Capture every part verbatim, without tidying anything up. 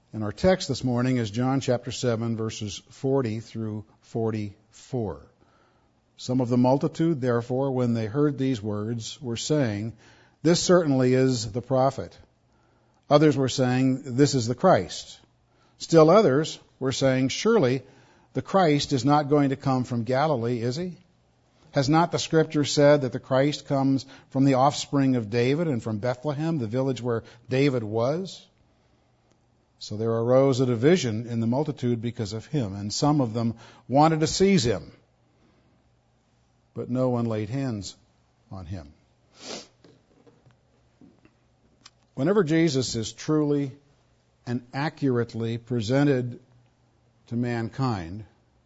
And our text this morning is John chapter seven, verses forty through forty-four. Some of the multitude, therefore, when they heard these words, were saying, "This certainly is the prophet." Others were saying, "This is the Christ." Still others were saying, "Surely the Christ is not going to come from Galilee, is he? Has not the Scripture said that the Christ comes from the offspring of David and from Bethlehem, the village where David was?" So there arose a division in the multitude because of him, and some of them wanted to seize him, but no one laid hands on him. Whenever Jesus is truly and accurately presented to mankind,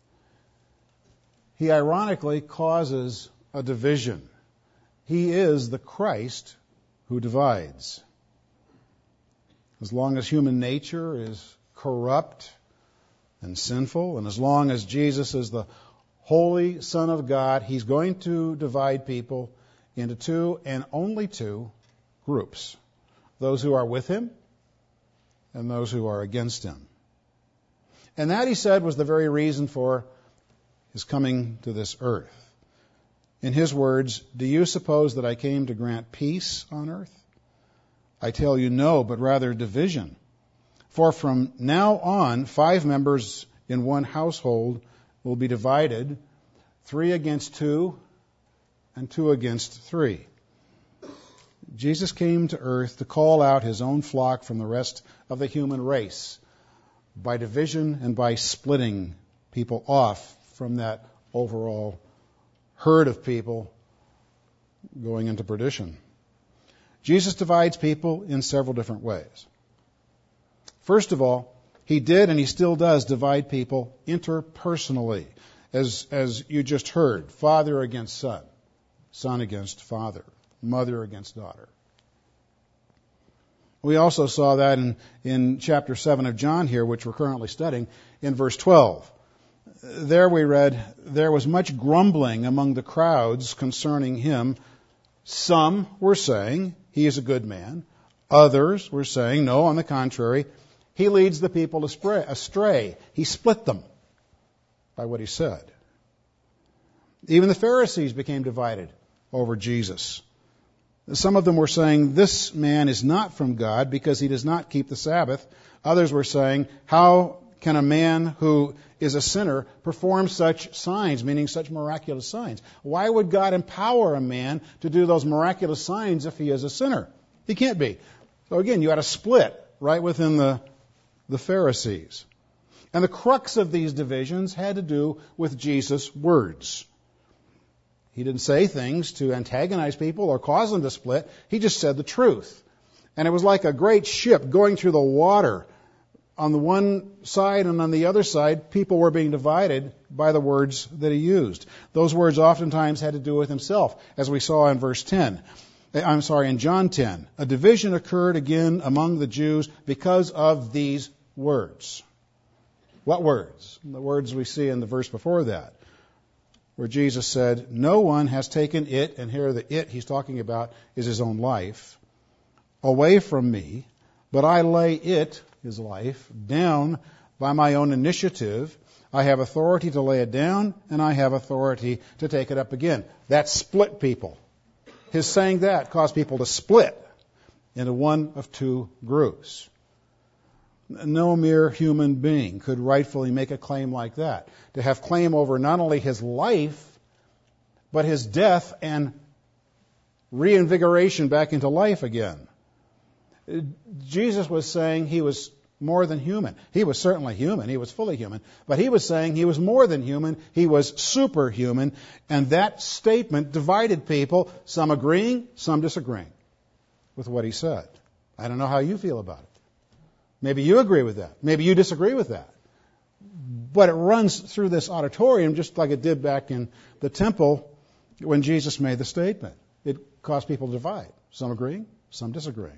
he ironically causes a division. He is the Christ who divides. As long as human nature is corrupt and sinful, and as long as Jesus is the Holy Son of God, he's going to divide people into two and only two groups: those who are with him and those who are against him. And that, he said, was the very reason for his coming to this earth. In his words, "Do you suppose that I came to grant peace on earth? I tell you no, but rather division. For from now on, five members in one household will be divided, three against two and two against three." Jesus came to earth to call out his own flock from the rest of the human race by division and by splitting people off from that overall herd of people going into perdition. Jesus divides people in several different ways. First of all, he did and he still does divide people interpersonally, as, as you just heard: father against son, son against father, mother against daughter. We also saw that in, in chapter seven of John here, which we're currently studying, in verse twelve. There we read, "There was much grumbling among the crowds concerning him. Some were saying, 'He is a good man.' Others were saying, 'No, on the contrary, he leads the people astray.'" He split them by what he said. Even the Pharisees became divided over Jesus. Some of them were saying, "This man is not from God because he does not keep the Sabbath." Others were saying, "How can a man who is a sinner perform such signs," meaning such miraculous signs? Why would God empower a man to do those miraculous signs if he is a sinner? He can't be. So again, you had a split right within the, the Pharisees. And the crux of these divisions had to do with Jesus' words. He didn't say things to antagonize people or cause them to split. He just said the truth. And it was like a great ship going through the water. On the one side and on the other side, people were being divided by the words that he used. Those words oftentimes had to do with himself, as we saw in verse ten. I'm sorry, in John ten. A division occurred again among the Jews because of these words. What words? The words we see in the verse before that, where Jesus said, "No one has taken it," and here the it he's talking about is his own life, "away from me, but I lay it," his life, "down by my own initiative. I have authority to lay it down, and I have authority to take it up again." That split people. His saying that caused people to split into one of two groups. No mere human being could rightfully make a claim like that. To have claim over not only his life, but his death and reinvigoration back into life again. Jesus was saying he was more than human. He was certainly human. He was fully human. But he was saying he was more than human. He was superhuman. And that statement divided people, some agreeing, some disagreeing with what he said. I don't know how you feel about it. Maybe you agree with that. Maybe you disagree with that. But it runs through this auditorium just like it did back in the temple when Jesus made the statement. It caused people to divide. Some agreeing, some disagreeing.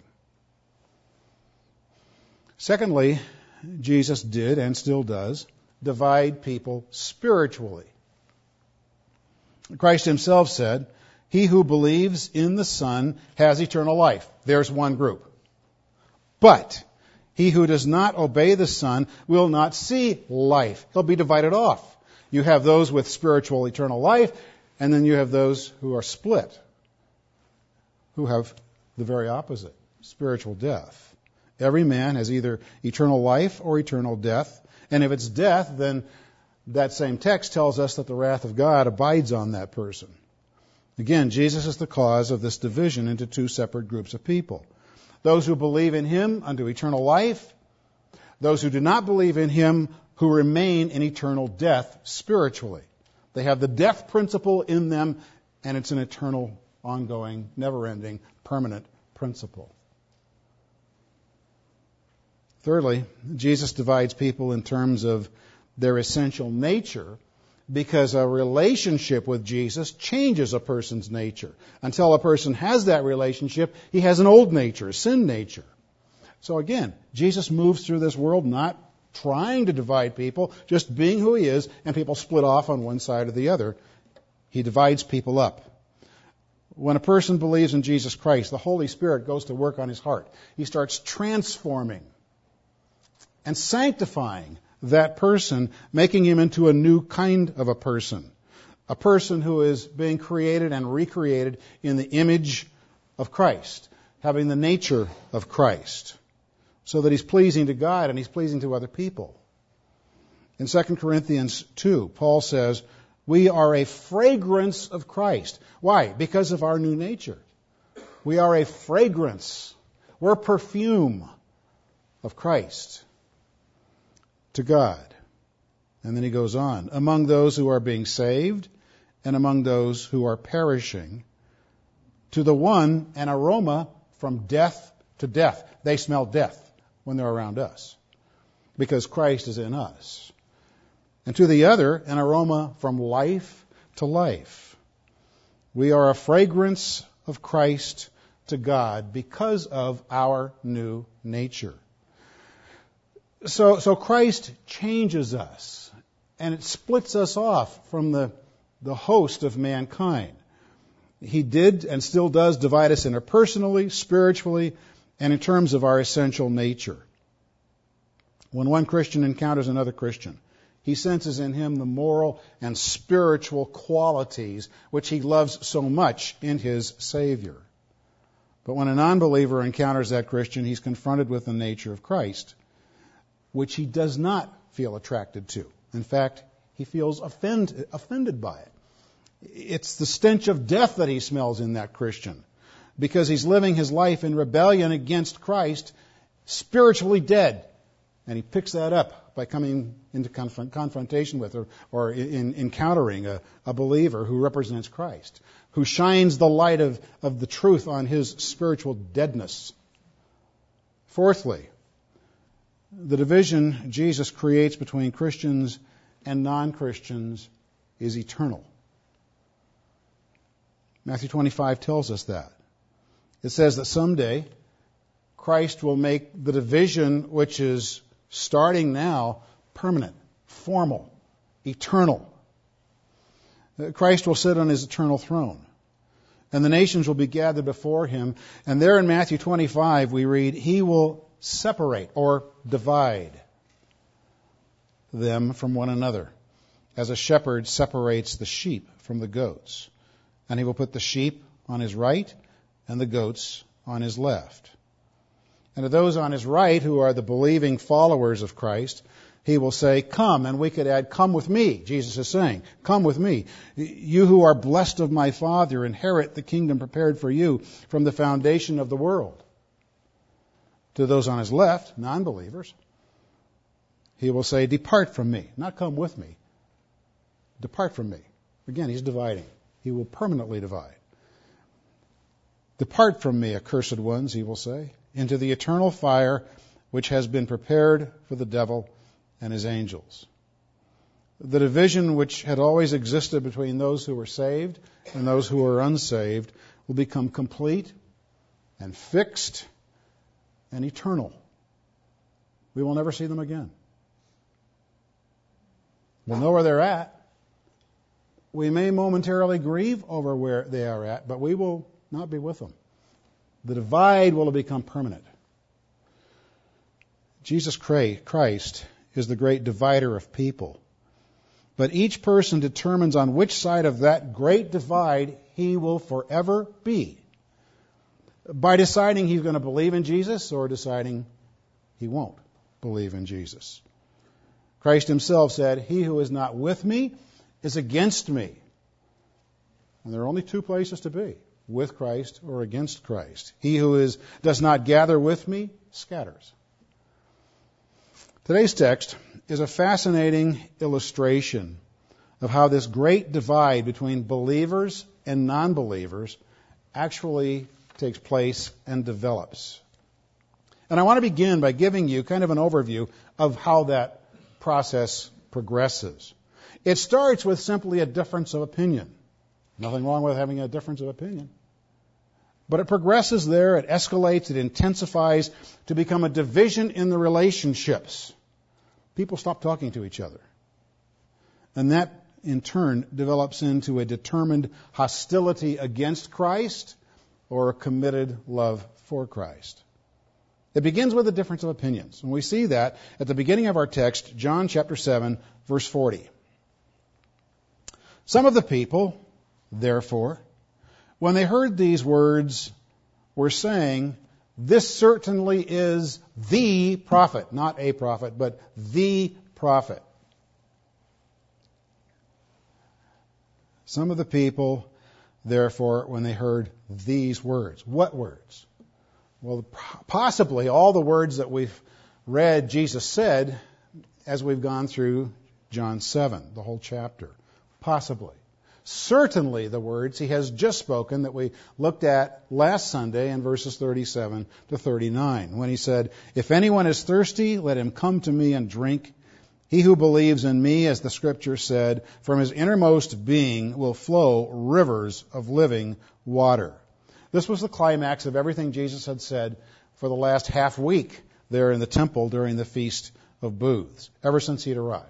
Secondly, Jesus did and still does divide people spiritually. Christ himself said, "He who believes in the Son has eternal life." There's one group. "But He who does not obey the Son will not see life. He'll be divided off. You have those with spiritual eternal life, and then you have those who are split, who have the very opposite, spiritual death. Every man has either eternal life or eternal death. And if it's death, then that same text tells us that the wrath of God abides on that person. Again, Jesus is the cause of this division into two separate groups of people. Those who believe in Him unto eternal life, those who do not believe in Him who remain in eternal death spiritually. They have the death principle in them, and it's an eternal, ongoing, never-ending, permanent principle. Thirdly, Jesus divides people in terms of their essential nature, because a relationship with Jesus changes a person's nature. Until a person has that relationship, he has an old nature, a sin nature. So again, Jesus moves through this world not trying to divide people, just being who He is, and people split off on one side or the other. He divides people up. When a person believes in Jesus Christ, the Holy Spirit goes to work on his heart. He starts transforming and sanctifying that person, making him into a new kind of a person. A person who is being created and recreated in the image of Christ, having the nature of Christ, so that he's pleasing to God and he's pleasing to other people. In Second Corinthians two, Paul says, we are a fragrance of Christ. Why? Because of our new nature. We are a fragrance. We're perfume of Christ to God. And then he goes on, among those who are being saved and among those who are perishing, to the one an aroma from death to death. They smell death when they're around us because Christ is in us. And to the other an aroma from life to life. We are a fragrance of Christ to God because of our new nature. So, so Christ changes us, and it splits us off from the, the host of mankind. He did and still does divide us interpersonally, spiritually, and in terms of our essential nature. When one Christian encounters another Christian, he senses in him the moral and spiritual qualities which he loves so much in his Savior. But when a non-believer encounters that Christian, he's confronted with the nature of Christ, which he does not feel attracted to. In fact, he feels offend, offended by it. It's the stench of death that he smells in that Christian, because he's living his life in rebellion against Christ, spiritually dead. And he picks that up by coming into conf- confrontation with or, or in encountering a, a believer who represents Christ, who shines the light of, of the truth on his spiritual deadness. Fourthly, the division Jesus creates between Christians and non-Christians is eternal. Matthew twenty-five tells us that. It says that someday Christ will make the division which is starting now permanent, formal, eternal. Christ will sit on His eternal throne, and the nations will be gathered before Him. And there in Matthew twenty-five we read, He will separate or divide them from one another, as a shepherd separates the sheep from the goats. And He will put the sheep on His right and the goats on His left. And to those on His right, who are the believing followers of Christ, He will say, come, and we could add, come with me. Jesus is saying, come with me. You who are blessed of my Father, inherit the kingdom prepared for you from the foundation of the world. To those on His left, non-believers, He will say, depart from me. Not come with me. Depart from me. Again, He's dividing. He will permanently divide. Depart from me, accursed ones, He will say, into the eternal fire which has been prepared for the devil and his angels. The division which had always existed between those who were saved and those who were unsaved will become complete and fixed and eternal. We will never see them again. We'll know where they're at. We may momentarily grieve over where they are at, but we will not be with them. The divide will become permanent. Jesus Christ is the great divider of people. But each person determines on which side of that great divide he will forever be, by deciding he's going to believe in Jesus or deciding he won't believe in Jesus. Christ himself said, "He who is not with me is against me." And there are only two places to be, with Christ or against Christ. He who is does not gather with me scatters. Today's text is a fascinating illustration of how this great divide between believers and non-believers actually takes place and develops. And I want to begin by giving you kind of an overview of how that process progresses. It starts with simply a difference of opinion. Nothing wrong with having a difference of opinion. But it progresses there, it escalates, it intensifies to become a division in the relationships. People stop talking to each other. And that, in turn, develops into a determined hostility against Christ or a committed love for Christ. It begins with a difference of opinions. And we see that at the beginning of our text, John chapter seven, verse forty. Some of the people, therefore, when they heard these words, were saying, "This certainly is the prophet," not a prophet, but the prophet. Some of the people, therefore, when they heard these words. What words? Well, possibly all the words that we've read Jesus said as we've gone through John seven, the whole chapter. Possibly. Certainly the words he has just spoken that we looked at last Sunday in verses thirty-seven to thirty-nine, when he said, "If anyone is thirsty, let him come to me and drink. He who believes in me, as the Scripture said, from his innermost being will flow rivers of living water." This was the climax of everything Jesus had said for the last half week there in the temple during the Feast of Booths, ever since he'd arrived.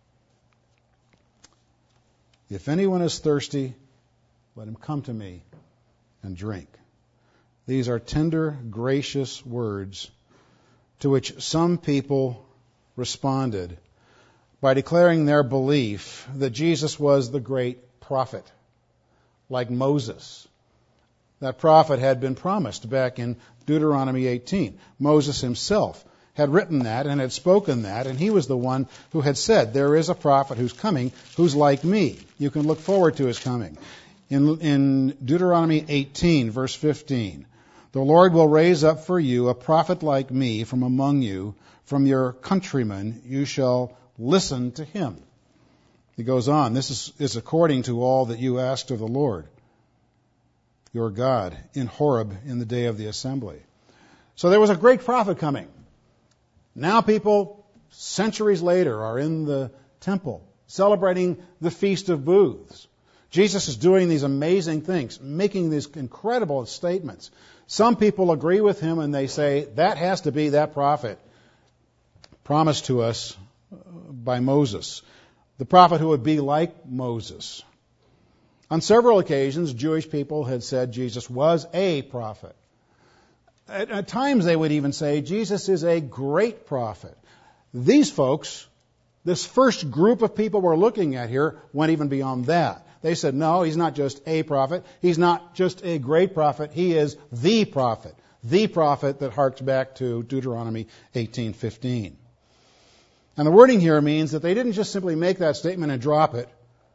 If anyone is thirsty, let him come to me and drink. These are tender, gracious words to which some people responded by declaring their belief that Jesus was the great prophet, like Moses. That prophet had been promised back in Deuteronomy eighteen. Moses himself had written that and had spoken that, and he was the one who had said, "There is a prophet who's coming who's like me. You can look forward to his coming." In, in Deuteronomy eighteen, verse fifteen, "The Lord will raise up for you a prophet like me from among you, from your countrymen. You shall listen to him." He goes on, "This is, is according to all that you asked of the Lord your God in Horeb in the day of the assembly." So there was a great prophet coming. Now people, centuries later, are in the temple celebrating the Feast of Booths. Jesus is doing these amazing things, making these incredible statements. Some people agree with him and they say, that has to be that prophet promised to us by Moses, the prophet who would be like Moses. On several occasions, Jewish people had said Jesus was a prophet. At, at times they would even say Jesus is a great prophet. These folks, this first group of people we're looking at here, went even beyond that. They said, no, he's not just a prophet. He's not just a great prophet. He is the prophet. The prophet that harks back to Deuteronomy eighteen fifteen. And the wording here means that they didn't just simply make that statement and drop it.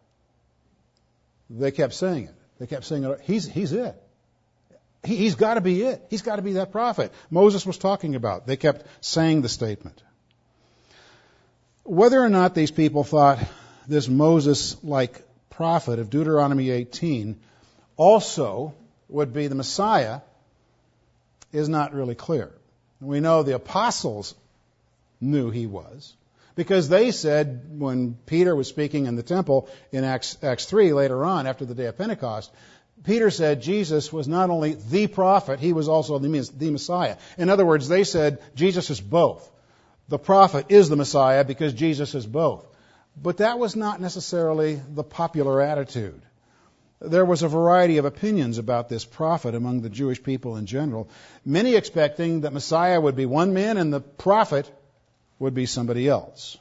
They kept saying it. They kept saying it. He's, he's it. He, he's got to be it. He's got to be that prophet Moses was talking about. They kept saying the statement. Whether or not these people thought this Moses-like prophet of Deuteronomy eighteen also would be the Messiah is not really clear. We know the apostles knew he was, because they said, when Peter was speaking in the temple in Acts, Acts three later on, after the day of Pentecost, Peter said Jesus was not only the prophet, he was also the, the Messiah. In other words, they said Jesus is both. The prophet is the Messiah because Jesus is both. But that was not necessarily the popular attitude. There was a variety of opinions about this prophet among the Jewish people in general, many expecting that Messiah would be one man and the prophet would be somebody else.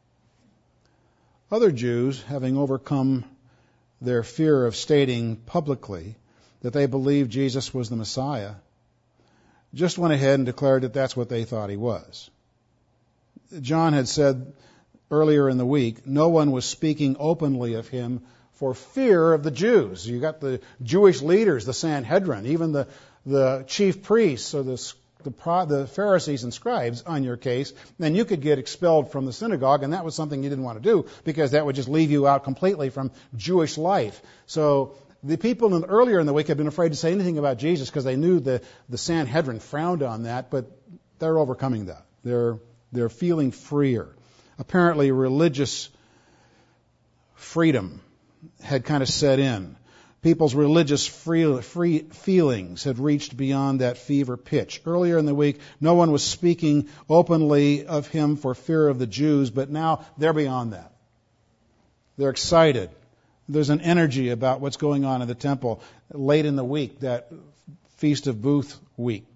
Other Jews, having overcome their fear of stating publicly that they believed Jesus was the Messiah, just went ahead and declared that that's what they thought he was. John had said earlier in the week, no one was speaking openly of him for fear of the Jews. You got the Jewish leaders, the Sanhedrin, even the, the chief priests or the, the, the Pharisees and scribes on your case, then you could get expelled from the synagogue, and that was something you didn't want to do because that would just leave you out completely from Jewish life. So the people in, earlier in the week had been afraid to say anything about Jesus because they knew the, the Sanhedrin frowned on that, but they're overcoming that. They're, they're feeling freer. Apparently religious freedom had kind of set in. People's religious free, free feelings had reached beyond that fever pitch. Earlier in the week, no one was speaking openly of him for fear of the Jews, but now they're beyond that. They're excited. There's an energy about what's going on in the temple late in the week, that Feast of Booth week.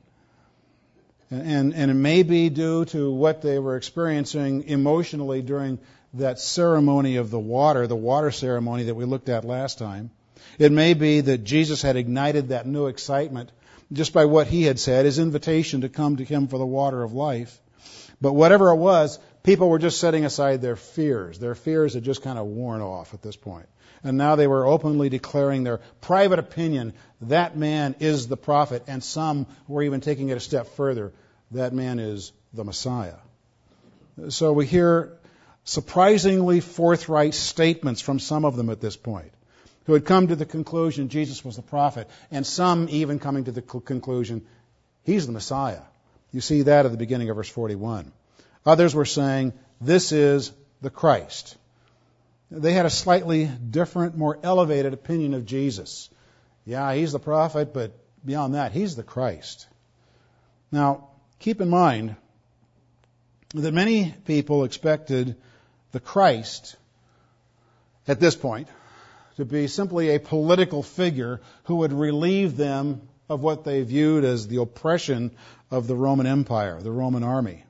And, and it may be due to what they were experiencing emotionally during that ceremony of the water, the water ceremony that we looked at last time. It may be that Jesus had ignited that new excitement just by what he had said, his invitation to come to him for the water of life. But whatever it was, people were just setting aside their fears. Their fears had just kind of worn off at this point. And now they were openly declaring their private opinion, that man is the prophet, and some were even taking it a step further, that man is the Messiah. So we hear surprisingly forthright statements from some of them at this point, who had come to the conclusion Jesus was the prophet, and some even coming to the conclusion he's the Messiah. You see that at the beginning of verse forty-one. Others were saying, this is the Christ. They had a slightly different, more elevated opinion of Jesus. Yeah, he's the prophet, but beyond that, he's the Christ. Now, keep in mind that many people expected the Christ, at this point, to be simply a political figure who would relieve them of what they viewed as the oppression of the Roman Empire, the Roman army.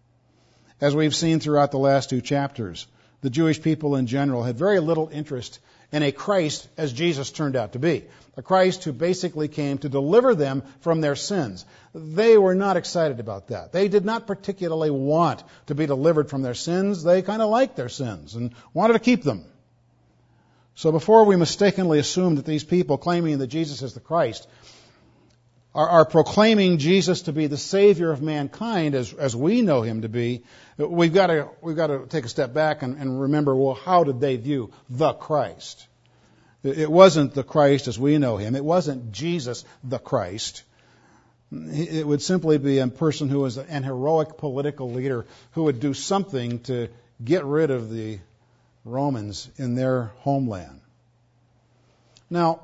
As we've seen throughout the last two chapters, the Jewish people in general had very little interest in a Christ as Jesus turned out to be. A Christ who basically came to deliver them from their sins. They were not excited about that. They did not particularly want to be delivered from their sins. They kind of liked their sins and wanted to keep them. So before we mistakenly assume that these people claiming that Jesus is the Christ are, are proclaiming Jesus to be the Savior of mankind as, as we know him to be, we've got to, we've got to take a step back and, and remember, well, how did they view the Christ? It wasn't the Christ as we know him. It wasn't Jesus the Christ. It would simply be a person who was an heroic political leader who would do something to get rid of the Romans in their homeland. Now,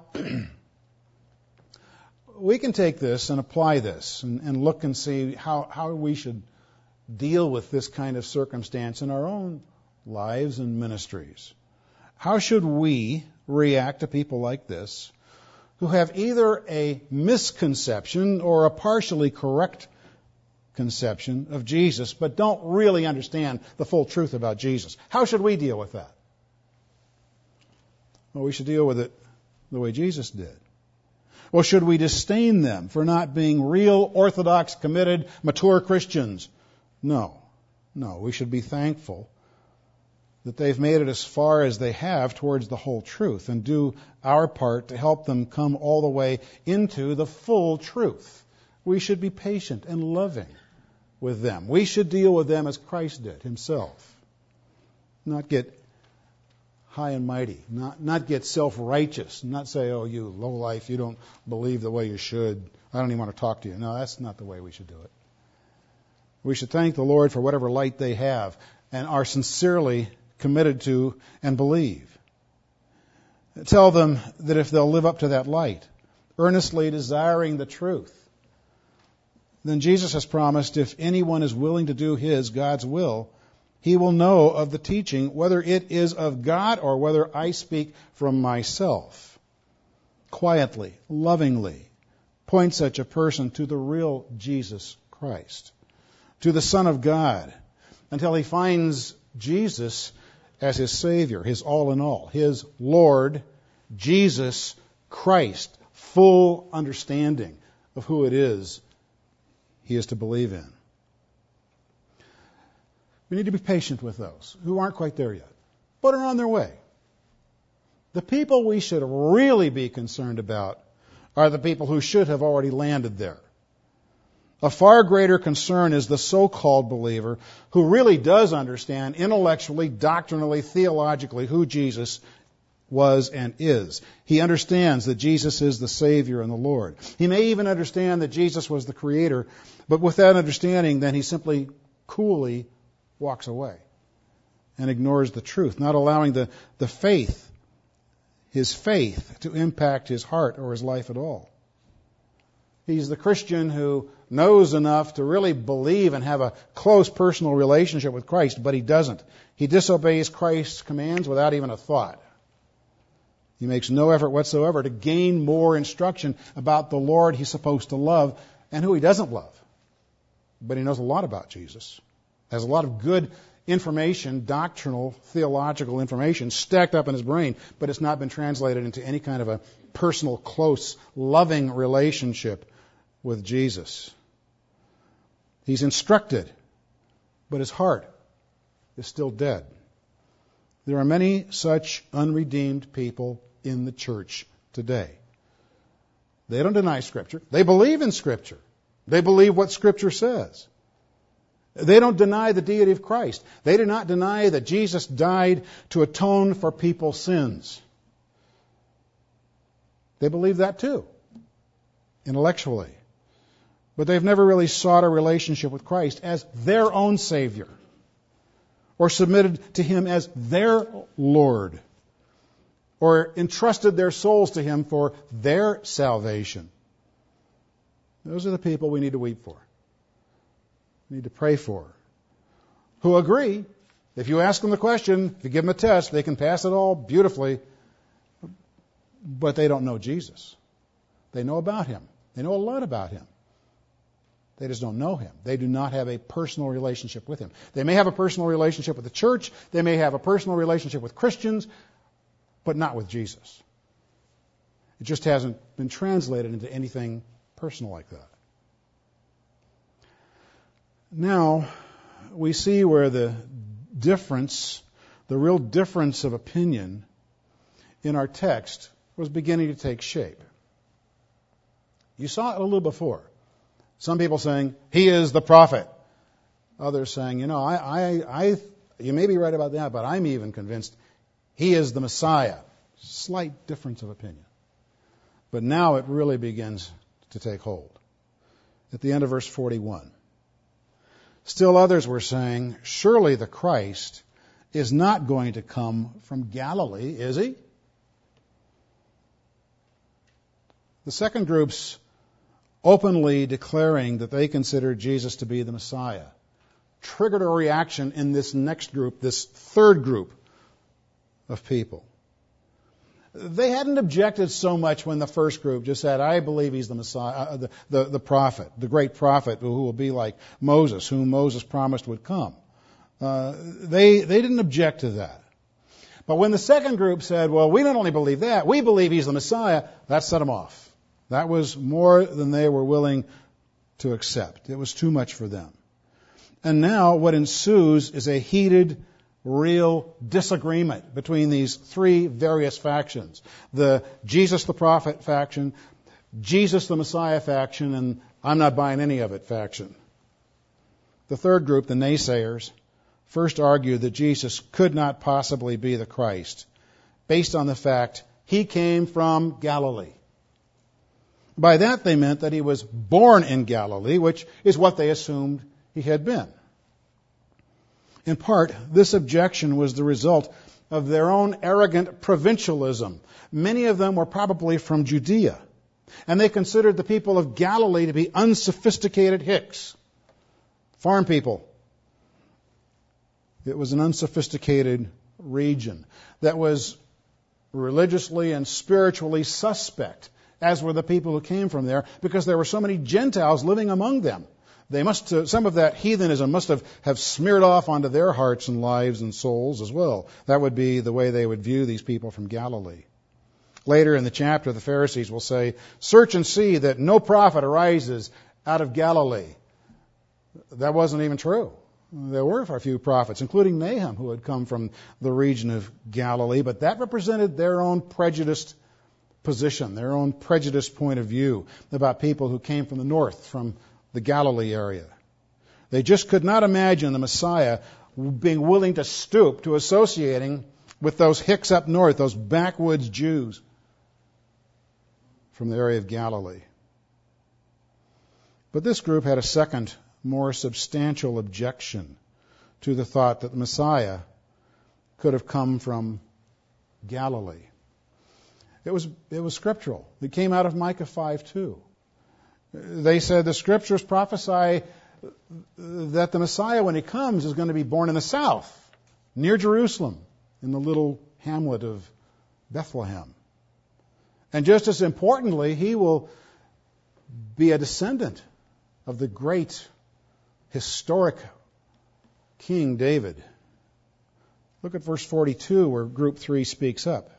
we can take this and apply this and, and look and see how, how we should deal with this kind of circumstance in our own lives and ministries. How should we react to people like this who have either a misconception or a partially correct conception of Jesus, but don't really understand the full truth about Jesus? How should we deal with that? Well, we should deal with it the way Jesus did. Well, should we disdain them for not being real, orthodox, committed, mature Christians? No. No, we should be thankful that they've made it as far as they have towards the whole truth and do our part to help them come all the way into the full truth. We should be patient and loving with them. We should deal with them as Christ did himself. Not get high and mighty, not, not get self-righteous, not say, oh, you lowlife, you don't believe the way you should, I don't even want to talk to you. No, that's not the way we should do it. We should thank the Lord for whatever light they have and are sincerely committed to and believe. Tell them that if they'll live up to that light, earnestly desiring the truth, then Jesus has promised if anyone is willing to do his, God's will, he will know of the teaching, whether it is of God or whether I speak from myself. Quietly, lovingly, point such a person to the real Jesus Christ, to the Son of God, until he finds Jesus as his Savior, his all in all, his Lord, Jesus Christ. Full understanding of who it is he is to believe in. We need to be patient with those who aren't quite there yet, but are on their way. The people we should really be concerned about are the people who should have already landed there. A far greater concern is the so-called believer who really does understand intellectually, doctrinally, theologically who Jesus was and is. He understands that Jesus is the Savior and the Lord. He may even understand that Jesus was the Creator, but with that understanding, then he simply coolly walks away and ignores the truth, not allowing the, the faith, his faith, to impact his heart or his life at all. He's the Christian who knows enough to really believe and have a close personal relationship with Christ, but he doesn't. He disobeys Christ's commands without even a thought. He makes no effort whatsoever to gain more instruction about the Lord he's supposed to love and who he doesn't love. But he knows a lot about Jesus. Has a lot of good information, doctrinal, theological information stacked up in his brain, but it's not been translated into any kind of a personal, close, loving relationship with Jesus. He's instructed, but his heart is still dead. There are many such unredeemed people in the church today. They don't deny Scripture. They believe in Scripture. They believe what Scripture says. They don't deny the deity of Christ. They do not deny that Jesus died to atone for people's sins. They believe that too, intellectually. But they've never really sought a relationship with Christ as their own Savior, or submitted to Him as their Lord, or entrusted their souls to Him for their salvation. Those are the people we need to weep for, need to pray for, who agree. If you ask them the question, if you give them a test, they can pass it all beautifully, but they don't know Jesus. They know about Him. They know a lot about Him. They just don't know Him. They do not have a personal relationship with Him. They may have a personal relationship with the church. They may have a personal relationship with Christians, but not with Jesus. It just hasn't been translated into anything personal like that. Now, we see where the difference, the real difference of opinion in our text was beginning to take shape. You saw it a little before. Some people saying, he is the prophet. Others saying, you know, I, I, I, you may be right about that, but I'm even convinced he is the Messiah. Slight difference of opinion. But now it really begins to take hold. At the end of verse forty-one. Still others were saying, surely the Christ is not going to come from Galilee, is he? The second group's openly declaring that they considered Jesus to be the Messiah triggered a reaction in this next group, this third group of people. They hadn't objected so much when the first group just said, I believe he's the Messiah, uh, the, the, the prophet, the great prophet who will be like Moses, whom Moses promised would come. Uh, they, they didn't object to that. But when the second group said, well, we not only believe that, we believe he's the Messiah, that set them off. That was more than they were willing to accept. It was too much for them. And now what ensues is a heated, real disagreement between these three various factions. The Jesus the prophet faction, Jesus the Messiah faction, and I'm not buying any of it faction. The third group, the naysayers, first argued that Jesus could not possibly be the Christ, based on the fact he came from Galilee. By that they meant that he was born in Galilee, which is what they assumed he had been. In part, this objection was the result of their own arrogant provincialism. Many of them were probably from Judea, and they considered the people of Galilee to be unsophisticated hicks, farm people. It was an unsophisticated region that was religiously and spiritually suspect, as were the people who came from there, because there were so many Gentiles living among them. They must, uh, some of that heathenism must have, have smeared off onto their hearts and lives and souls as well. That would be the way they would view these people from Galilee. Later in the chapter, the Pharisees will say, "Search and see that no prophet arises out of Galilee." That wasn't even true. There were a few prophets, including Nahum, who had come from the region of Galilee, but that represented their own prejudiced position, their own prejudiced point of view about people who came from the north, from the Galilee area. They just could not imagine the Messiah being willing to stoop to associating with those hicks up north, those backwoods Jews from the area of Galilee. But this group had a second, more substantial objection to the thought that the Messiah could have come from Galilee. It was, it was scriptural. It came out of Micah five two. They said the scriptures prophesy that the Messiah, when he comes, is going to be born in the south, near Jerusalem, in the little hamlet of Bethlehem. And just as importantly, he will be a descendant of the great historic King David. Look at verse forty-two, where group three speaks up.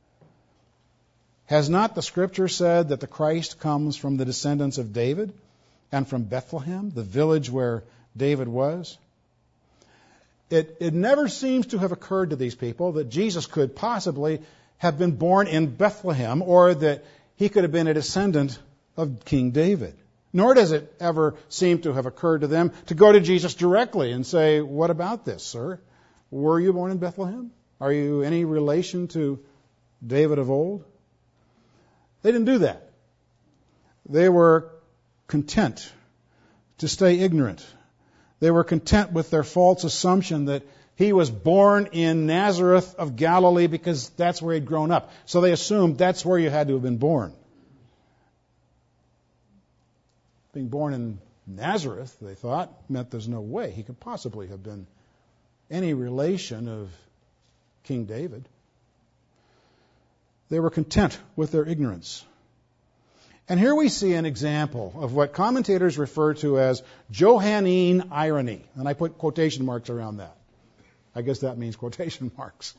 Has not the Scripture said that the Christ comes from the descendants of David and from Bethlehem, the village where David was? It, it never seems to have occurred to these people that Jesus could possibly have been born in Bethlehem, or that he could have been a descendant of King David. Nor does it ever seem to have occurred to them to go to Jesus directly and say, "What about this, sir? Were you born in Bethlehem? Are you any relation to David of old?" They didn't do that. They were content to stay ignorant. They were content with their false assumption that he was born in Nazareth of Galilee because that's where he'd grown up. So they assumed that's where you had to have been born. Being born in Nazareth, they thought, meant there's no way he could possibly have been any relation of King David. They were content with their ignorance. And here we see an example of what commentators refer to as Johannine irony. And I put quotation marks around that. I guess that means quotation marks.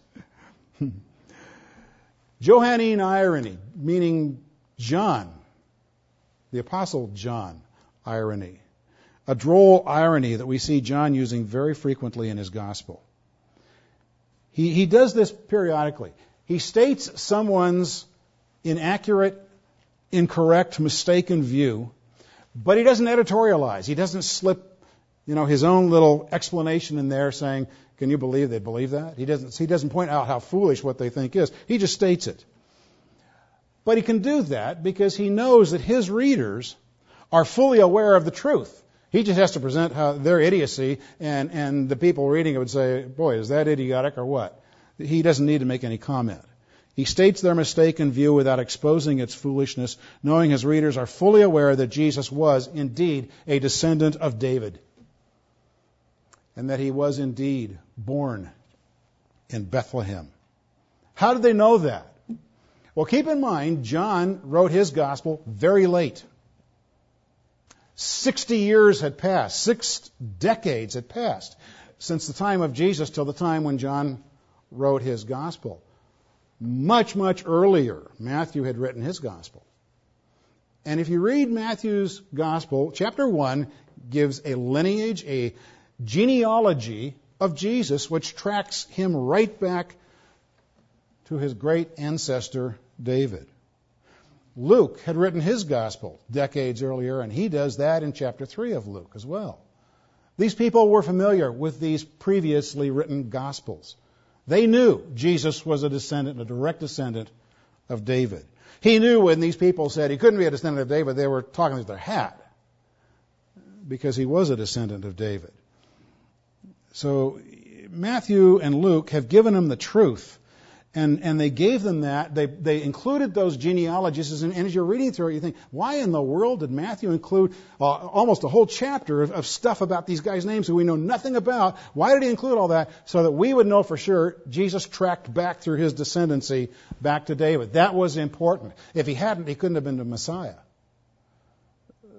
Johannine irony, meaning John, the Apostle John irony. A droll irony that we see John using very frequently in his gospel. He, he does this periodically. He states someone's inaccurate, incorrect, mistaken view, but he doesn't editorialize. He doesn't slip, you know, his own little explanation in there saying, "Can you believe they believe that?" He doesn't, he doesn't point out how foolish what they think is. He just states it. But he can do that because he knows that his readers are fully aware of the truth. He just has to present how their idiocy, and, and the people reading it would say, "Boy, is that idiotic or what?" He doesn't need to make any comment. He states their mistaken view without exposing its foolishness, knowing his readers are fully aware that Jesus was indeed a descendant of David, and that he was indeed born in Bethlehem. How did they know that? Well, keep in mind, John wrote his gospel very late. Sixty years had passed, six decades had passed since the time of Jesus till the time when John wrote his gospel. Much, much earlier, Matthew had written his gospel. And if you read Matthew's gospel, chapter one gives a lineage, a genealogy of Jesus, which tracks him right back to his great ancestor, David. Luke had written his gospel decades earlier, and he does that in chapter three of Luke as well. These people were familiar with these previously written gospels. They knew Jesus was a descendant, a direct descendant of David. He knew when these people said he couldn't be a descendant of David, they were talking with their hat, because he was a descendant of David. So Matthew and Luke have given him the truth, and, and they gave them that. They, they included those genealogies, and, and as you're reading through it, you think, why in the world did Matthew include uh, almost a whole chapter of, of stuff about these guys' names who we know nothing about? Why did he include all that? So that we would know for sure Jesus tracked back through his descendancy back to David. That was important. If he hadn't, he couldn't have been the Messiah.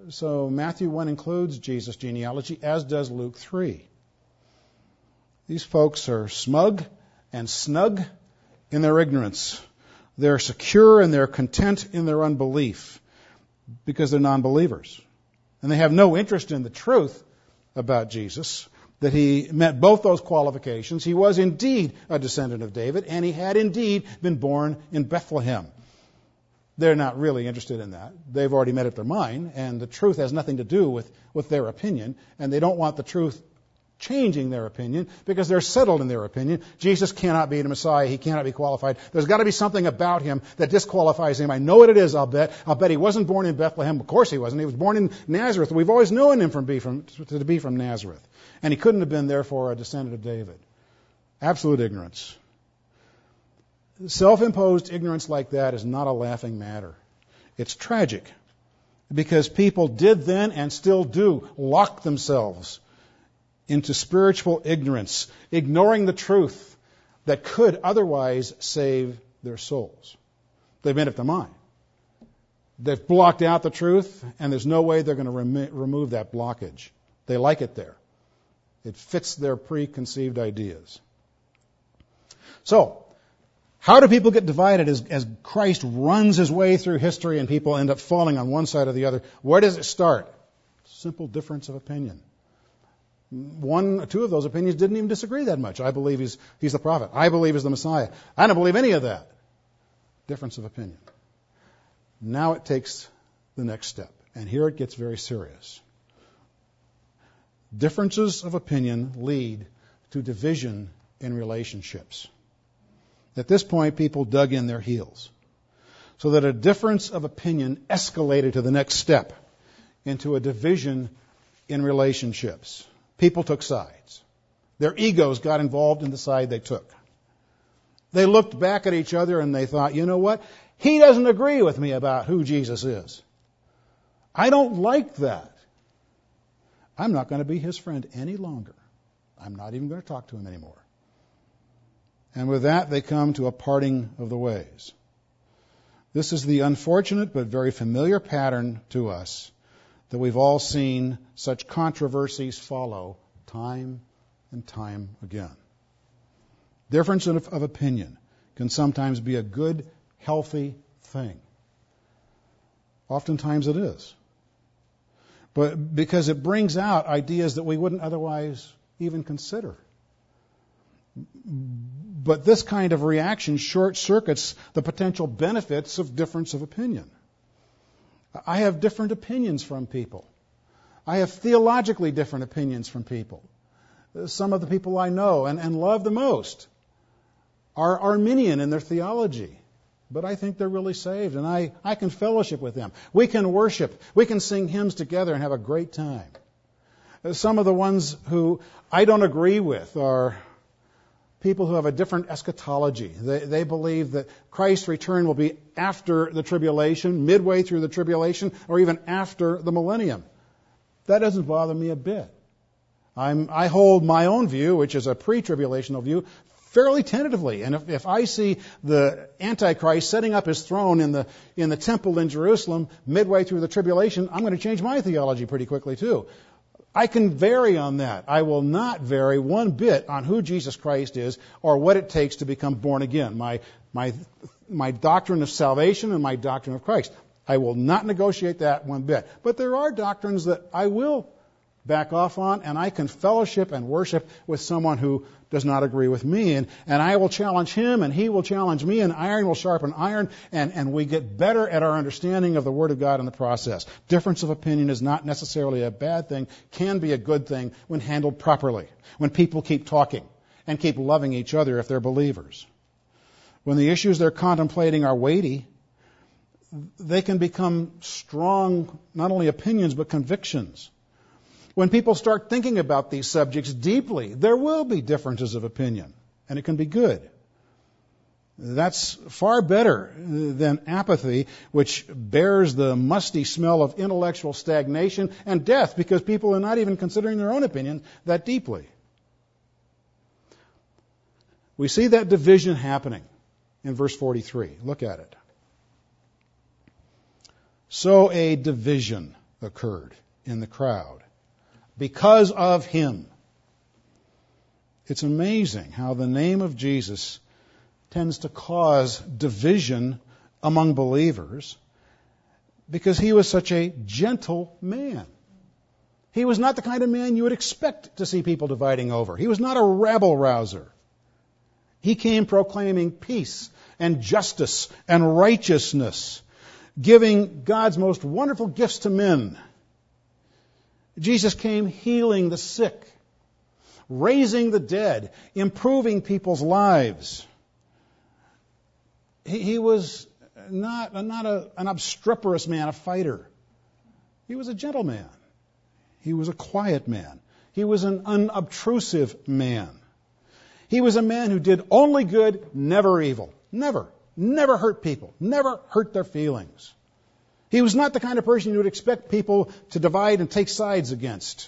So Matthew one includes Jesus' genealogy, as does Luke three. These folks are smug and snug in their ignorance. They're secure and they're content in their unbelief because they're non-believers. And they have no interest in the truth about Jesus, that he met both those qualifications. He was indeed a descendant of David, and he had indeed been born in Bethlehem. They're not really interested in that. They've already made up their mind, and the truth has nothing to do with, with their opinion, and they don't want the truth changing their opinion because they're settled in their opinion. Jesus cannot be the Messiah. He cannot be qualified. There's got to be something about him that disqualifies him. I know what it is, I'll bet. I'll bet he wasn't born in Bethlehem. Of course he wasn't. He was born in Nazareth. We've always known him from be from, to be from Nazareth. And he couldn't have been, therefore, a descendant of David. Absolute ignorance. Self-imposed ignorance like that is not a laughing matter. It's tragic because people did then and still do lock themselves into spiritual ignorance, ignoring the truth that could otherwise save their souls. They've made up their mind. They've blocked out the truth, and there's no way they're going to rem- remove that blockage. They like it there. It fits their preconceived ideas. So, how do people get divided as, as Christ runs his way through history and people end up falling on one side or the other? Where does it start? Simple difference of opinion. One, two of those opinions didn't even disagree that much. I believe he's, he's the prophet. I believe he's the Messiah. I don't believe any of that. Difference of opinion. Now it takes the next step. And here it gets very serious. Differences of opinion lead to division in relationships. At this point, people dug in their heels. So that a difference of opinion escalated to the next step into a division in relationships. People took sides. Their egos got involved in the side they took. They looked back at each other and they thought, you know what? He doesn't agree with me about who Jesus is. I don't like that. I'm not going to be his friend any longer. I'm not even going to talk to him anymore. And with that, they come to a parting of the ways. This is the unfortunate but very familiar pattern to us that we've all seen such controversies follow time and time again. Difference of, of opinion can sometimes be a good, healthy thing. Oftentimes it is. But because it brings out ideas that we wouldn't otherwise even consider. But this kind of reaction short circuits the potential benefits of difference of opinion. I have different opinions from people. I have theologically different opinions from people. Some of the people I know and, and love the most are Arminian in their theology. But I think they're really saved, and I, I can fellowship with them. We can worship. We can sing hymns together and have a great time. Some of the ones who I don't agree with are people who have a different eschatology. They, they believe that Christ's return will be after the tribulation, midway through the tribulation, or even after the millennium. That doesn't bother me a bit. I'm, I hold my own view, which is a pre-tribulational view, fairly tentatively. And if, if I see the Antichrist setting up his throne in the in the temple in Jerusalem midway through the tribulation, I'm going to change my theology pretty quickly too. I can vary on that. I will not vary one bit on who Jesus Christ is or what it takes to become born again. My my my doctrine of salvation and my doctrine of Christ. I will not negotiate that one bit. But there are doctrines that I will back off on, and I can fellowship and worship with someone who does not agree with me. And, and I will challenge him, and he will challenge me, and iron will sharpen iron, and, and we get better at our understanding of the Word of God in the process. Difference of opinion is not necessarily a bad thing, can be a good thing when handled properly, when people keep talking and keep loving each other if they're believers. When the issues they're contemplating are weighty, they can become strong, not only opinions, but convictions. When people start thinking about these subjects deeply, there will be differences of opinion, and it can be good. That's far better than apathy, which bears the musty smell of intellectual stagnation and death, because people are not even considering their own opinion that deeply. We see that division happening in verse forty-three. Look at it. So a division occurred in the crowd because of him. It's amazing how the name of Jesus tends to cause division among believers because he was such a gentle man. He was not the kind of man you would expect to see people dividing over. He was not a rabble-rouser. He came proclaiming peace and justice and righteousness, giving God's most wonderful gifts to men. Jesus came healing the sick, raising the dead, improving people's lives. He, he was not, not a, an obstreperous man, a fighter. He was a gentleman. He was a quiet man. He was an unobtrusive man. He was a man who did only good, never evil. Never. Never hurt people. Never hurt their feelings. He was not the kind of person you would expect people to divide and take sides against.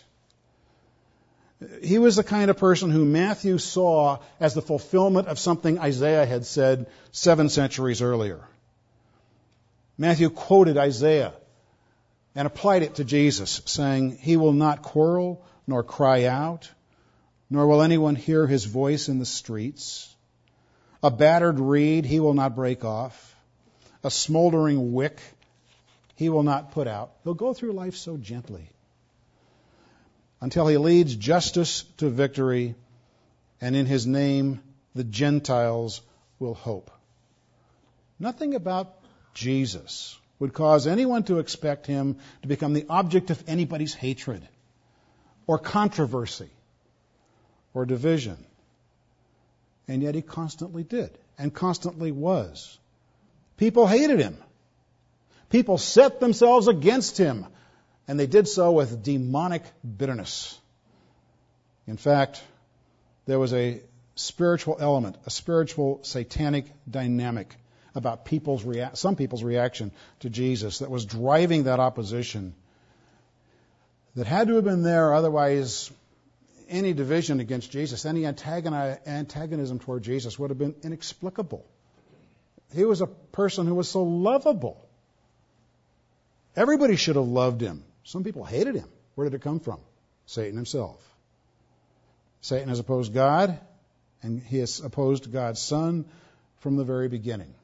He was the kind of person who Matthew saw as the fulfillment of something Isaiah had said seven centuries earlier. Matthew quoted Isaiah and applied it to Jesus, saying, "He will not quarrel nor cry out, nor will anyone hear his voice in the streets. A battered reed he will not break off. A smoldering wick he will not put out." He'll go through life so gently until he leads justice to victory, and in his name the Gentiles will hope. Nothing about Jesus would cause anyone to expect him to become the object of anybody's hatred or controversy or division. And yet he constantly did and constantly was. People hated him. People set themselves against him, and they did so with demonic bitterness. In fact, there was a spiritual element, a spiritual satanic dynamic about people's rea- some people's reaction to Jesus that was driving that opposition that had to have been there, otherwise any division against Jesus, any antagoni- antagonism toward Jesus would have been inexplicable. He was a person who was so lovable. Everybody should have loved him. Some people hated him. Where did it come from? Satan himself. Satan has opposed God, and he has opposed God's Son from the very beginning.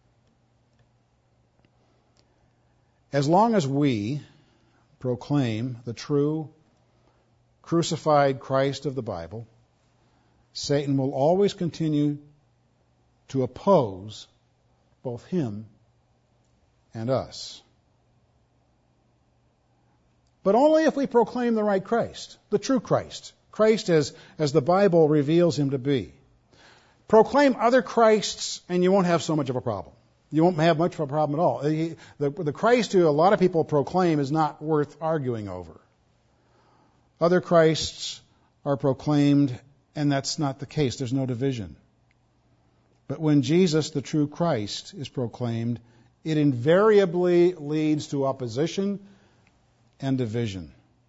As long as we proclaim the true crucified Christ of the Bible, Satan will always continue to oppose both him and us. But only if we proclaim the right Christ, the true Christ, Christ as, as the Bible reveals him to be. Proclaim other Christs and you won't have so much of a problem. You won't have much of a problem at all. The, the, the Christ who a lot of people proclaim is not worth arguing over. Other Christs are proclaimed, and that's not the case. There's no division. But when Jesus, the true Christ, is proclaimed, it invariably leads to opposition and division.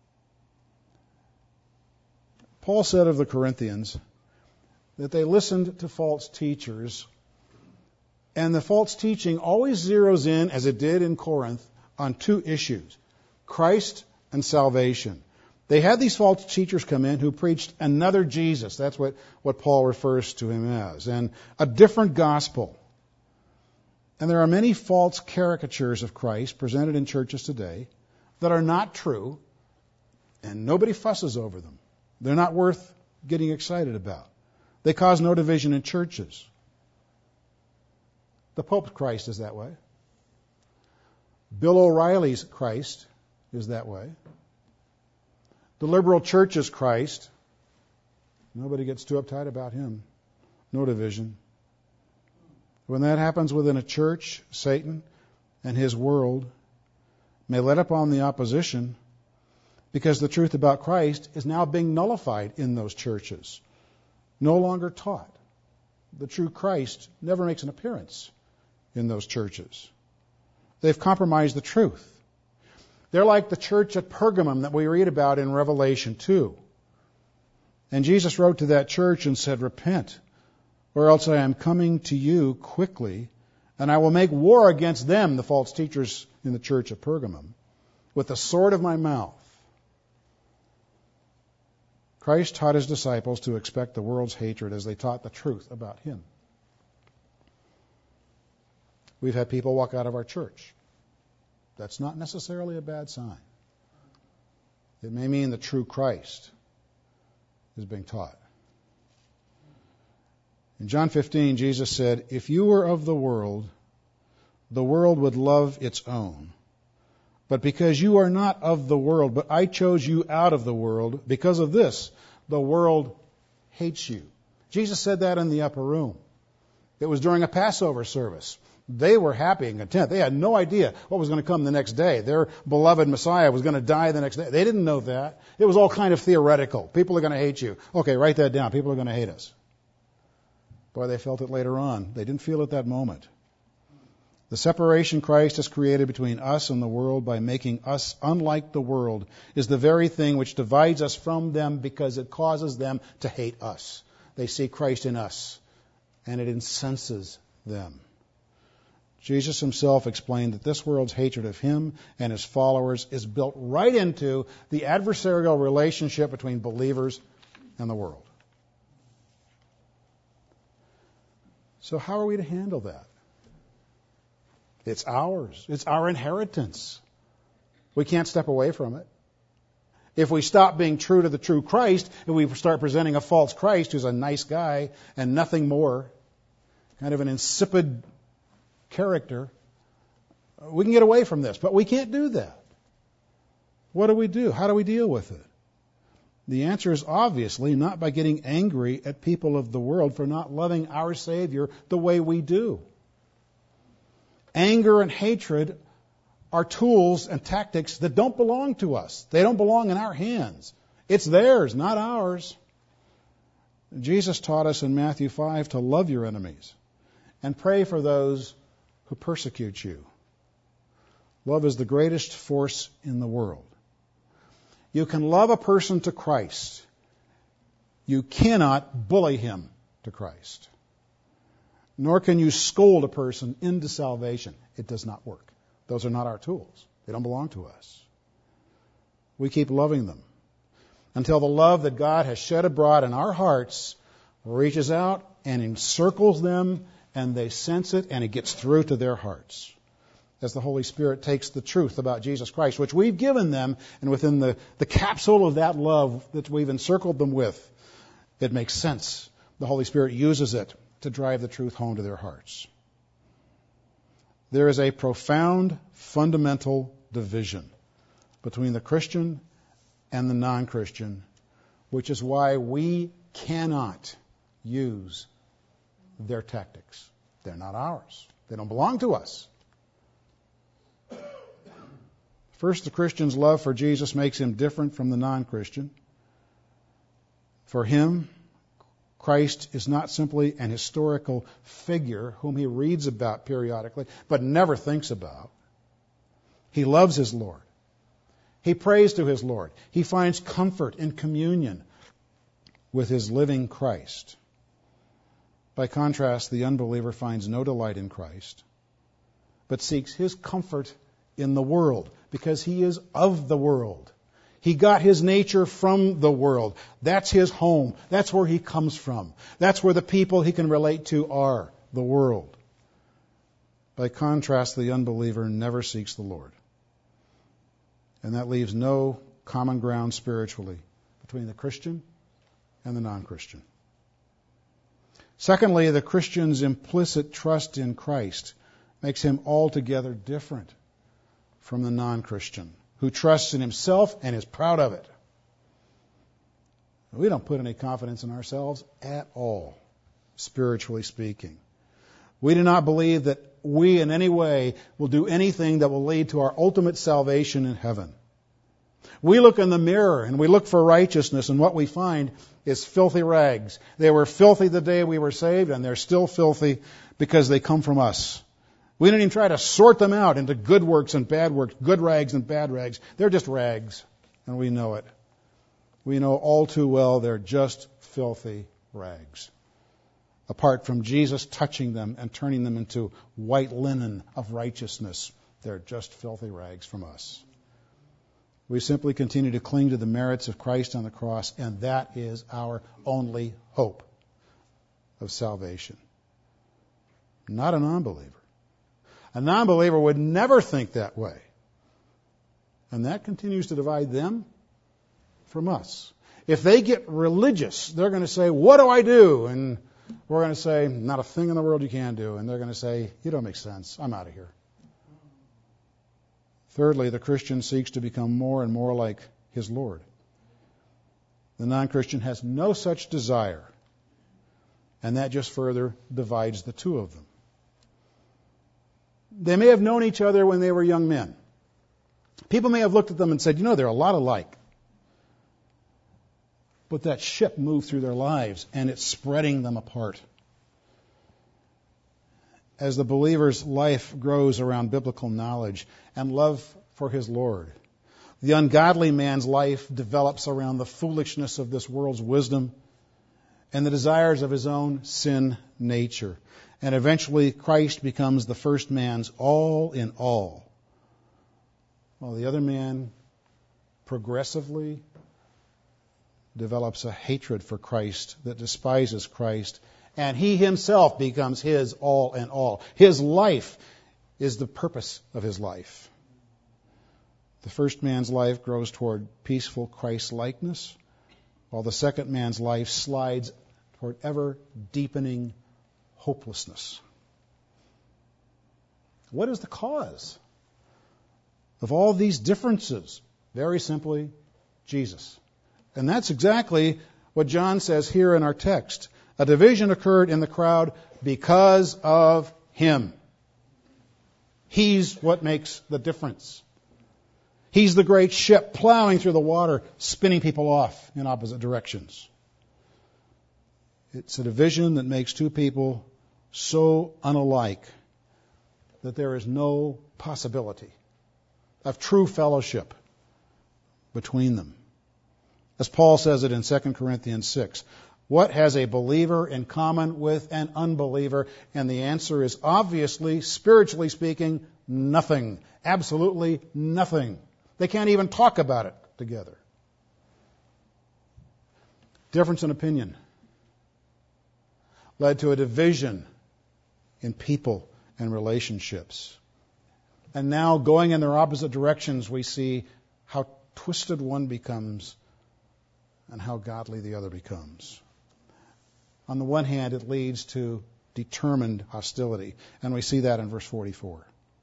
Paul said of the Corinthians that they listened to false teachers, and the false teaching always zeroes in, as it did in Corinth, on two issues, Christ and salvation. They had these false teachers come in who preached another Jesus. That's what, what Paul refers to him as. And a different gospel. And there are many false caricatures of Christ presented in churches today that are not true, and nobody fusses over them. They're not worth getting excited about. They cause no division in churches. The Pope's Christ is that way. Bill O'Reilly's Christ is that way. The liberal church's Christ, nobody gets too uptight about him. No division. When that happens within a church, Satan and his world may let up on the opposition because the truth about Christ is now being nullified in those churches, no longer taught. The true Christ never makes an appearance in those churches. They've compromised the truth. They're like the church at Pergamum that we read about in Revelation two. And Jesus wrote to that church and said, "Repent, or else I am coming to you quickly, and I will make war against them," the false teachers in the church at Pergamum, with the sword of my mouth. Christ taught his disciples to expect the world's hatred as they taught the truth about him. We've had people walk out of our church. That's not necessarily a bad sign. It may mean the true Christ is being taught. In John fifteen, Jesus said, "If you were of the world, the world would love its own. But because you are not of the world, but I chose you out of the world, because of this, the world hates you." Jesus said that in the upper room. It was during a Passover service. They were happy and content. They had no idea what was going to come the next day. Their beloved Messiah was going to die the next day. They didn't know that. It was all kind of theoretical. People are going to hate you. Okay, write that down. People are going to hate us. Boy, they felt it later on. They didn't feel it that moment. The separation Christ has created between us and the world by making us unlike the world is the very thing which divides us from them, because it causes them to hate us. They see Christ in us, and it incenses them. Jesus himself explained that this world's hatred of him and his followers is built right into the adversarial relationship between believers and the world. So how are we to handle that? It's ours. It's our inheritance. We can't step away from it. If we stop being true to the true Christ and we start presenting a false Christ who's a nice guy and nothing more, kind of an insipid character, we can get away from this. But we can't do that. What do we do? How do we deal with it? The answer is obviously not by getting angry at people of the world for not loving our Savior the way we do. Anger and hatred are tools and tactics that don't belong to us. They don't belong in our hands. It's theirs, not ours. Jesus taught us in Matthew five to love your enemies and pray for those who persecute you. Love is the greatest force in the world. You can love a person to Christ. You cannot bully him to Christ. Nor can you scold a person into salvation. It does not work. Those are not our tools. They don't belong to us. We keep loving them until the love that God has shed abroad in our hearts reaches out and encircles them, and they sense it, and it gets through to their hearts. As the Holy Spirit takes the truth about Jesus Christ, which we've given them, and within the, the capsule of that love that we've encircled them with, it makes sense. The Holy Spirit uses it to drive the truth home to their hearts. There is a profound, fundamental division between the Christian and the non-Christian, which is why we cannot use their tactics. They're not ours. They don't belong to us. First, the Christian's love for Jesus makes him different from the non-Christian. For him, Christ is not simply an historical figure whom he reads about periodically, but never thinks about. He loves his Lord. He prays to his Lord. He finds comfort in communion with his living Christ. By contrast, the unbeliever finds no delight in Christ, but seeks his comfort in the world, because he is of the world. He got his nature from the world. That's his home. That's where he comes from. That's where the people he can relate to are, the world. By contrast, the unbeliever never seeks the Lord. And that leaves no common ground spiritually between the Christian and the non-Christian. Secondly, the Christian's implicit trust in Christ makes him altogether different from the non-Christian, who trusts in himself and is proud of it. We don't put any confidence in ourselves at all, spiritually speaking. We do not believe that we in any way will do anything that will lead to our ultimate salvation in heaven. We look in the mirror and we look for righteousness, and what we find is filthy rags. They were filthy the day we were saved, and they're still filthy because they come from us. We don't even try to sort them out into good works and bad works, good rags and bad rags. They're just rags, and we know it. We know all too well they're just filthy rags. Apart from Jesus touching them and turning them into white linen of righteousness, they're just filthy rags from us. We simply continue to cling to the merits of Christ on the cross, and that is our only hope of salvation. Not a non-believer. A non-believer would never think that way. And that continues to divide them from us. If they get religious, they're going to say, what do I do? And we're going to say, not a thing in the world you can do. And they're going to say, you don't make sense. I'm out of here. Thirdly, the Christian seeks to become more and more like his Lord. The non-Christian has no such desire. And that just further divides the two of them. They may have known each other when they were young men. People may have looked at them and said, you know, they're a lot alike. But that ship moved through their lives, and it's spreading them apart. As the believer's life grows around biblical knowledge and love for his Lord, the ungodly man's life develops around the foolishness of this world's wisdom and the desires of his own sin nature. And eventually Christ becomes the first man's all in all, while the other man progressively develops a hatred for Christ that despises Christ, and he himself becomes his all in all. His life is the purpose of his life. The first man's life grows toward peaceful Christ-likeness, while the second man's life slides toward ever-deepening hopelessness. What is the cause of all these differences? Very simply, Jesus. And that's exactly what John says here in our text. A division occurred in the crowd because of him. He's what makes the difference. He's the great ship plowing through the water, spinning people off in opposite directions. It's a division that makes two people so unalike that there is no possibility of true fellowship between them. As Paul says it in Second Corinthians six, what has a believer in common with an unbeliever? And the answer is obviously, spiritually speaking, nothing. Absolutely nothing. They can't even talk about it together. Difference in opinion led to a division in people and relationships. And now, going in their opposite directions, we see how twisted one becomes and how godly the other becomes. On the one hand, it leads to determined hostility, and we see that in verse forty-four.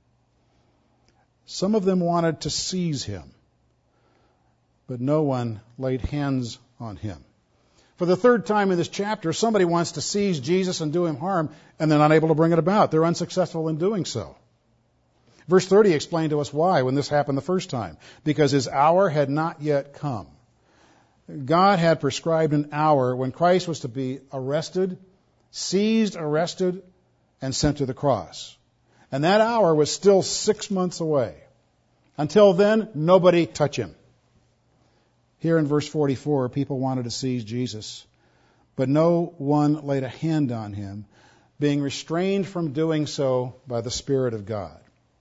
Some of them wanted to seize him, but no one laid hands on him. For the third time in this chapter, somebody wants to seize Jesus and do him harm, and they're not able to bring it about. They're unsuccessful in doing so. Verse thirty explained to us why when this happened the first time. Because his hour had not yet come. God had prescribed an hour when Christ was to be arrested, seized, arrested, and sent to the cross. And that hour was still six months away. Until then, nobody touch him. Here in verse forty-four, people wanted to seize Jesus, but no one laid a hand on him, being restrained from doing so by the Spirit of God.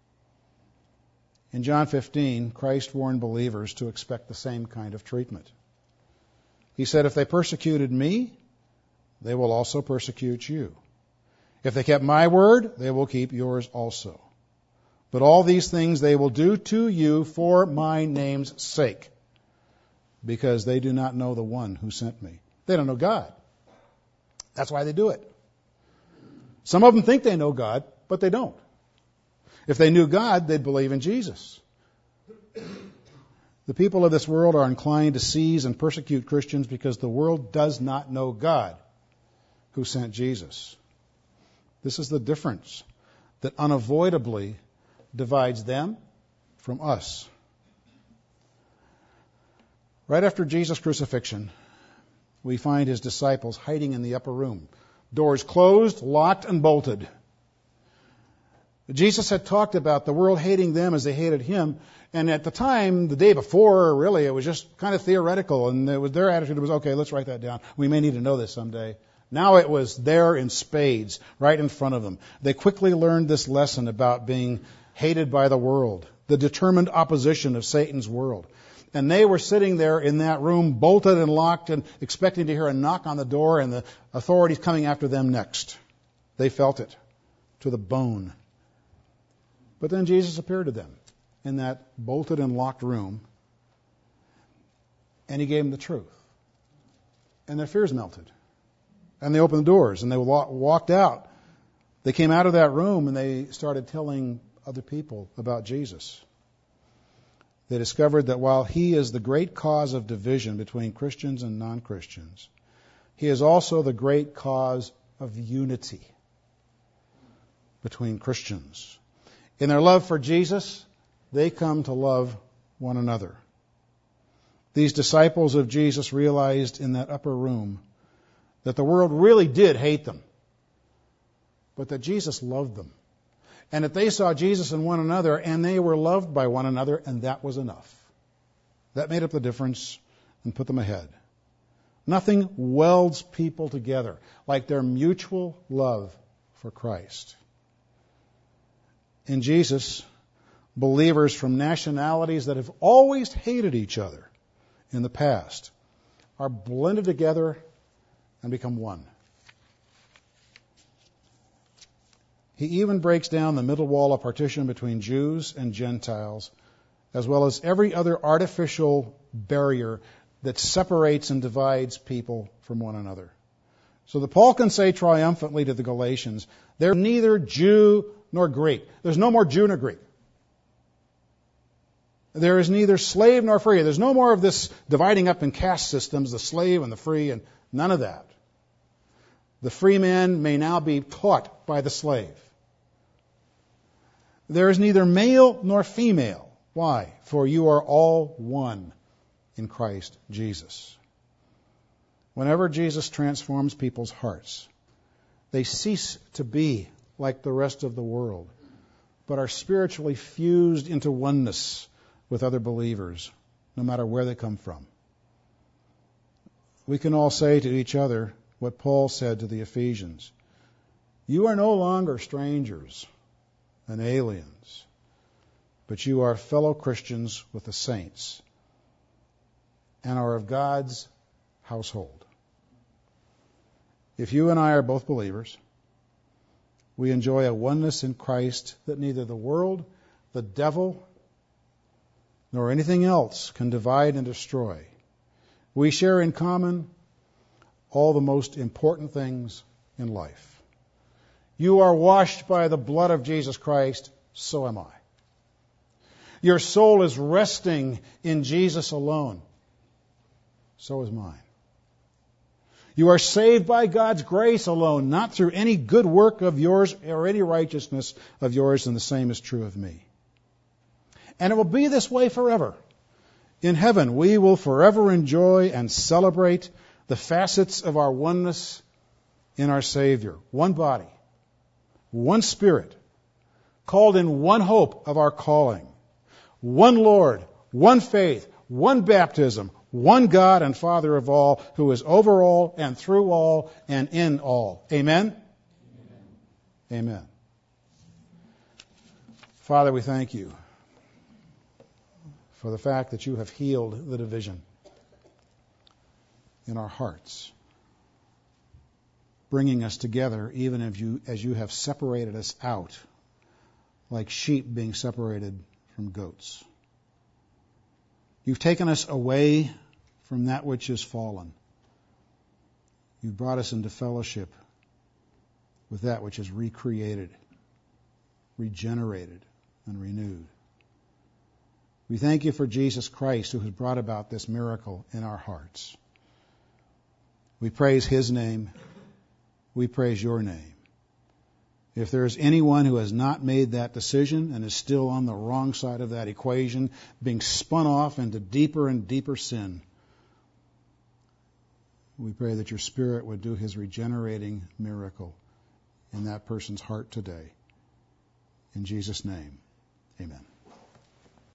In John fifteen, Christ warned believers to expect the same kind of treatment. He said, if they persecuted me, they will also persecute you. If they kept my word, they will keep yours also. But all these things they will do to you for my name's sake, because they do not know the one who sent me. They don't know God. That's why they do it. Some of them think they know God, but they don't. If they knew God, they'd believe in Jesus. The people of this world are inclined to seize and persecute Christians because the world does not know God who sent Jesus. This is the difference that unavoidably divides them from us. Right after Jesus' crucifixion, we find his disciples hiding in the upper room, doors closed, locked, and bolted. Jesus had talked about the world hating them as they hated him, and at the time, the day before, really, it was just kind of theoretical, and it was, their attitude was, okay, let's write that down. We may need to know this someday. Now it was there in spades, right in front of them. They quickly learned this lesson about being hated by the world, the determined opposition of Satan's world. And they were sitting there in that room, bolted and locked, and expecting to hear a knock on the door and the authorities coming after them next. They felt it to the bone. But then Jesus appeared to them in that bolted and locked room, and he gave them the truth. And their fears melted. And they opened the doors, and they walked out. They came out of that room, and they started telling other people about Jesus. They discovered that while he is the great cause of division between Christians and non-Christians, he is also the great cause of unity between Christians. In their love for Jesus, they come to love one another. These disciples of Jesus realized in that upper room that the world really did hate them, but that Jesus loved them. And that they saw Jesus in one another, and they were loved by one another, and that was enough. That made up the difference and put them ahead. Nothing welds people together like their mutual love for Christ. In Jesus, believers from nationalities that have always hated each other in the past are blended together and become one. He even breaks down the middle wall of partition between Jews and Gentiles, as well as every other artificial barrier that separates and divides people from one another. So that Paul can say triumphantly to the Galatians, they're neither Jew nor Greek. There's no more Jew nor Greek. There is neither slave nor free. There's no more of this dividing up in caste systems, the slave and the free, and none of that. The free man may now be taught by the slave. There is neither male nor female. Why? For you are all one in Christ Jesus. Whenever Jesus transforms people's hearts, they cease to be like the rest of the world, but are spiritually fused into oneness with other believers, no matter where they come from. We can all say to each other what Paul said to the Ephesians. You are no longer strangers and aliens, but you are fellow Christians with the saints and are of God's household. If you and I are both believers, we enjoy a oneness in Christ that neither the world, the devil, nor anything else can divide and destroy. We share in common all the most important things in life. You are washed by the blood of Jesus Christ, so am I. Your soul is resting in Jesus alone, so is mine. You are saved by God's grace alone, not through any good work of yours or any righteousness of yours, and the same is true of me. And it will be this way forever. In heaven, we will forever enjoy and celebrate the facets of our oneness in our Savior. One body, one Spirit, called in one hope of our calling. One Lord, one faith, one baptism, one God and Father of all, who is over all and through all and in all. Amen? Amen. Amen. Father, we thank you for the fact that you have healed the division in our hearts, bringing us together even as you, as you have separated us out, like sheep being separated from goats. You've taken us away from that which is fallen. You've brought us into fellowship with that which is recreated, regenerated, and renewed. We thank you for Jesus Christ, who has brought about this miracle in our hearts. We praise his name. We praise your name. If there is anyone who has not made that decision and is still on the wrong side of that equation, being spun off into deeper and deeper sin, we pray that your Spirit would do his regenerating miracle in that person's heart today. In Jesus' name, amen.